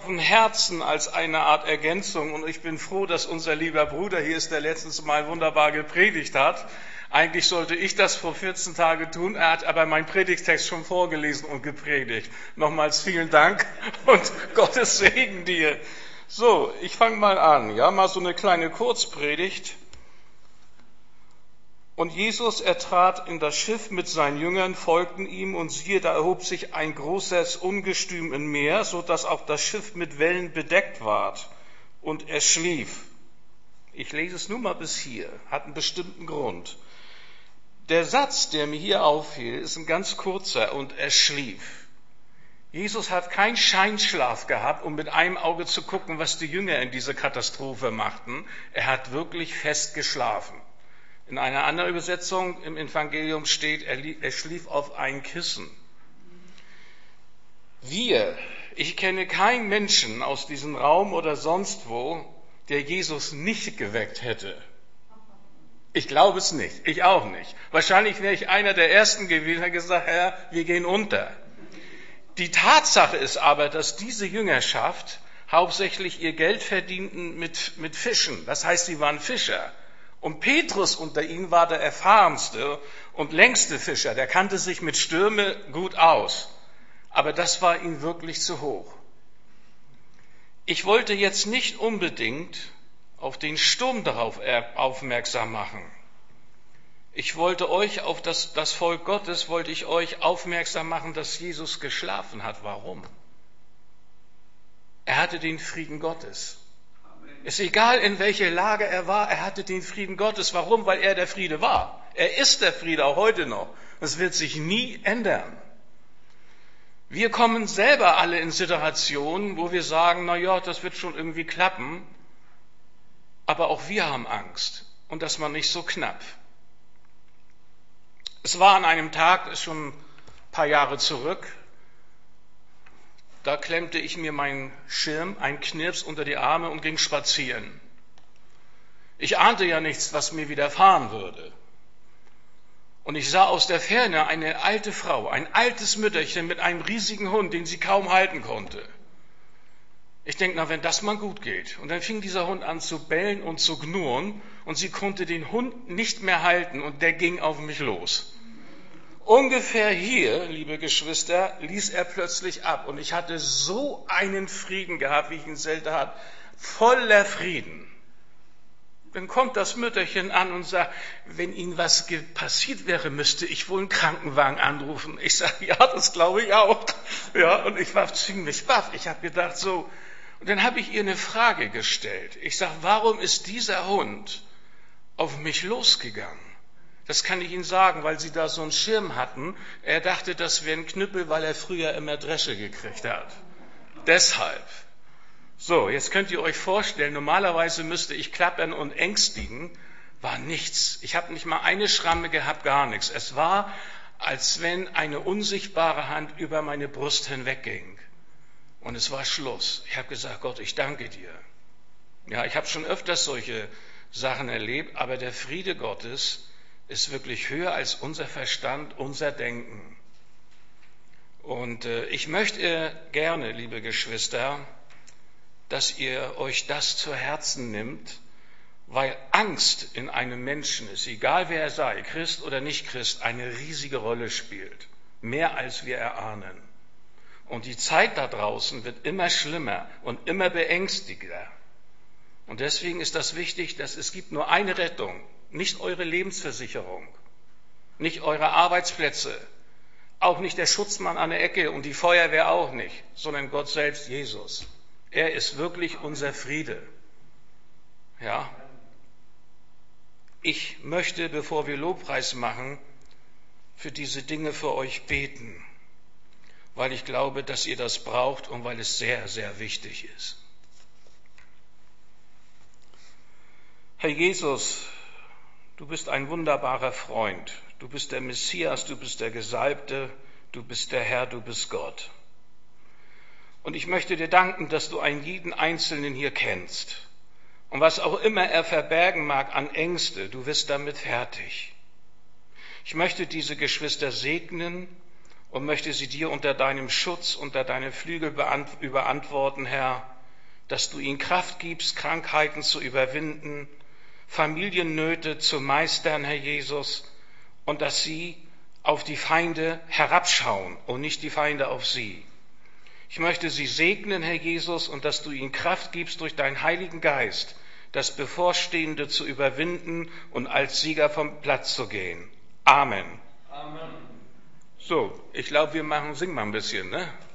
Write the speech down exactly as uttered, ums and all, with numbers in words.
auf dem Herzen als eine Art Ergänzung, und ich bin froh, dass unser lieber Bruder hier ist, der letztens Mal wunderbar gepredigt hat. Eigentlich sollte ich das vor vierzehn Tagen tun, er hat aber meinen Predigtext schon vorgelesen und gepredigt. Nochmals vielen Dank und Gottes Segen dir. So, ich fange mal an, ja, mal so eine kleine Kurzpredigt. Und Jesus, er trat in das Schiff mit seinen Jüngern, folgten ihm, und siehe, da erhob sich ein großes Ungestüm im Meer, so dass auch das Schiff mit Wellen bedeckt ward, und er schlief. Ich lese es nur mal bis hier, hat einen bestimmten Grund. Der Satz, der mir hier auffiel, ist ein ganz kurzer, und er schlief. Jesus hat keinen Scheinschlaf gehabt, um mit einem Auge zu gucken, was die Jünger in dieser Katastrophe machten. Er hat wirklich fest geschlafen. In einer anderen Übersetzung im Evangelium steht, er, er schlief auf ein Kissen. Wir, ich kenne keinen Menschen aus diesem Raum oder sonst wo, der Jesus nicht geweckt hätte. Ich glaube es nicht, ich auch nicht. Wahrscheinlich wäre ich einer der Ersten gewesen, der gesagt, Herr, wir gehen unter. Die Tatsache ist aber, dass diese Jüngerschaft hauptsächlich ihr Geld verdienten mit, mit Fischen. Das heißt, sie waren Fischer. Und Petrus unter ihnen war der erfahrenste und längste Fischer. Der kannte sich mit Stürme gut aus. Aber das war ihm wirklich zu hoch. Ich wollte jetzt nicht unbedingt auf den Sturm darauf aufmerksam machen. Ich wollte euch auf das, das Volk Gottes, wollte ich euch aufmerksam machen, dass Jesus geschlafen hat. Warum? Er hatte den Frieden Gottes. Ist egal, in welcher Lage er war, er hatte den Frieden Gottes. Warum? Weil er der Friede war. Er ist der Friede, auch heute noch. Das wird sich nie ändern. Wir kommen selber alle in Situationen, wo wir sagen, na ja, das wird schon irgendwie klappen. Aber auch wir haben Angst. Und das war nicht so knapp. Es war an einem Tag, das ist schon ein paar Jahre zurück, da klemmte ich mir meinen Schirm, einen Knirps unter die Arme und ging spazieren. Ich ahnte ja nichts, was mir widerfahren würde. Und ich sah aus der Ferne eine alte Frau, ein altes Mütterchen mit einem riesigen Hund, den sie kaum halten konnte. Ich denke, na, wenn das mal gut geht. Und dann fing dieser Hund an zu bellen und zu knurren und sie konnte den Hund nicht mehr halten und der ging auf mich los. Ungefähr hier, liebe Geschwister, ließ er plötzlich ab und ich hatte so einen Frieden gehabt, wie ich ihn selten hatte, voller Frieden. Dann kommt das Mütterchen an und sagt, wenn Ihnen was passiert wäre, müsste ich wohl einen Krankenwagen anrufen. Ich sage, ja, das glaube ich auch. Ja, und ich war ziemlich baff. Ich habe gedacht so, und dann habe ich ihr eine Frage gestellt. Ich sage, warum ist dieser Hund auf mich losgegangen? Das kann ich Ihnen sagen, weil Sie da so einen Schirm hatten. Er dachte, das wäre ein Knüppel, weil er früher immer Dresche gekriegt hat. Deshalb. So, jetzt könnt ihr euch vorstellen, normalerweise müsste ich klappern und ängstigen. War nichts. Ich habe nicht mal eine Schramme gehabt, gar nichts. Es war, als wenn eine unsichtbare Hand über meine Brust hinwegging. Und es war Schluss. Ich habe gesagt, Gott, ich danke dir. Ja, ich habe schon öfters solche Sachen erlebt, aber der Friede Gottes ist wirklich höher als unser Verstand, unser Denken. Und äh, ich möchte gerne, liebe Geschwister, dass ihr euch das zu Herzen nimmt, weil Angst in einem Menschen ist, egal wer er sei, Christ oder nicht Christ, eine riesige Rolle spielt. Mehr als wir erahnen. Und die Zeit da draußen wird immer schlimmer und immer beängstigender. Und deswegen ist das wichtig, dass es gibt nur eine Rettung. Nicht eure Lebensversicherung, nicht eure Arbeitsplätze, auch nicht der Schutzmann an der Ecke und die Feuerwehr auch nicht, sondern Gott selbst, Jesus. Er ist wirklich unser Friede. Ja. Ich möchte, bevor wir Lobpreis machen, für diese Dinge für euch beten, weil ich glaube, dass ihr das braucht und weil es sehr, sehr wichtig ist. Herr Jesus, du bist ein wunderbarer Freund. Du bist der Messias, du bist der Gesalbte, du bist der Herr, du bist Gott. Und ich möchte dir danken, dass du einen jeden Einzelnen hier kennst. Und was auch immer er verbergen mag an Ängste, du wirst damit fertig. Ich möchte diese Geschwister segnen und möchte sie dir unter deinem Schutz, unter deine Flügel überantworten, Herr, dass du ihnen Kraft gibst, Krankheiten zu überwinden, Familiennöte zu meistern, Herr Jesus, und dass sie auf die Feinde herabschauen und nicht die Feinde auf sie. Ich möchte sie segnen, Herr Jesus, und dass du ihnen Kraft gibst durch deinen Heiligen Geist, das Bevorstehende zu überwinden und als Sieger vom Platz zu gehen. Amen. Amen. So, ich glaube, wir machen, singen mal ein bisschen, ne?